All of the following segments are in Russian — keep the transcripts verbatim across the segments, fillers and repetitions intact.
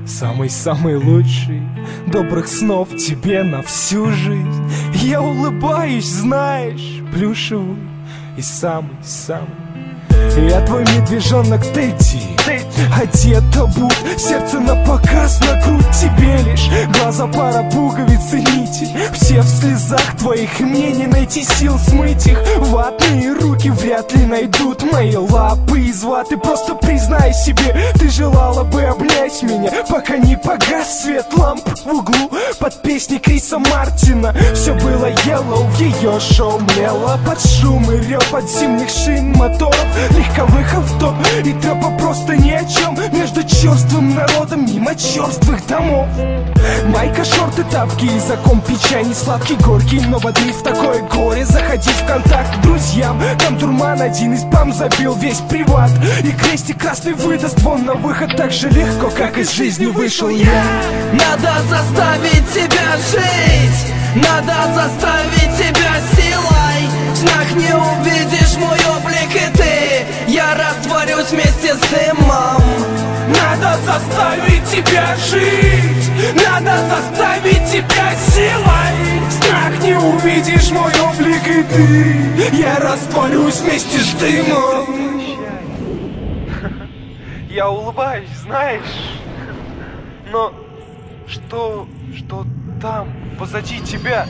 самый-самый лучший. Добрых снов тебе на всю жизнь. Я улыбаюсь, знаешь, плюшевый и самый-самый. Я твой медвежонок Тедди, одет обут, сердце на показ, на грудь тебе лишь глаза, пара пуговиц и нити. Все в слезах твоих, мне не найти сил смыть их. Ватные руки вряд ли найдут мои лапы из ваты. Просто признай себе, ты желала бы обнять меня, пока не погас свет ламп в углу под песни Криса Мартина. Все было yellow, в ее шоу млело под шум и рев от зимних шин моторов, легковых авто и тропа просто ни о чем. Между черствым народом мимо черствых домов. Майка, шорты, тапки и закон печа не сладкий, горький, но воды в такое горе. Заходи в контакт к друзьям, там дурман один из бам забил весь приват. И крестик красный выдаст вон на выход так же легко, как из жизни вышел я. Надо заставить тебя жить, надо заставить тебя силой. В снах не увидишь мой облик и ты, я растворюсь вместе с дымом. Надо заставить тебя жить, надо заставить тебя силой. В снах не увидишь мой облик и ты, я растворюсь вместе с дымом. Я улыбаюсь, знаешь, но что, что там, позади тебя?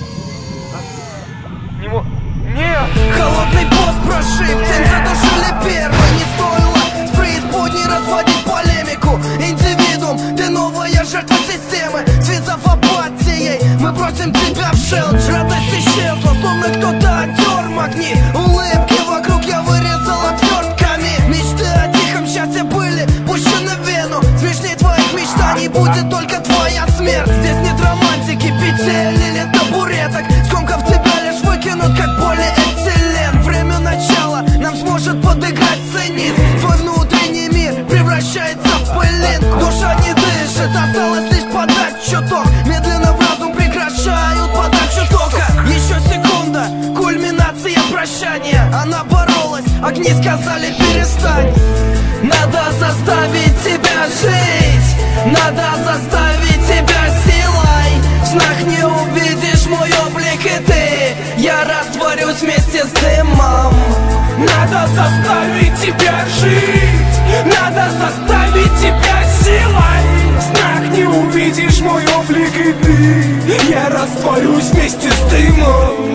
Не мо... Нет! Холодный пот прошиб, тень задушили первой. Не стоило в преисподней разводить полемику. Индивидуум, ты новая жертва системы. Связав апатией, мы бросим тебя в шелдж. Радость исчезла, словно кто-то оттер магни. Улыбки вокруг я вырезал отвертками. Мечты о тихом счастье были пущены в вену. Смешней твоих мечтаний будет только твоя смерть. Здесь нет романтики, петель или табуреток. Скомкав тебя лишь выкинут, как полиэтилен. Время начала нам сможет подыграть цинизм. Твой внутренний мир превращается в пылинку. Душа не дышит, осталось лишь подать чуток. Медленно в разум прекращают подачу тока. Еще секунда, кульминация прощания. Она боролась, огни сказали перестань. Надо заставить тебя жить, надо заставить тебя силой. В снах не увидишь мой облик и ты, я растворюсь вместе с дымом. Надо заставить тебя жить, надо заставить тебя силой. В снах не увидишь мой облик и ты, я растворюсь вместе с дымом.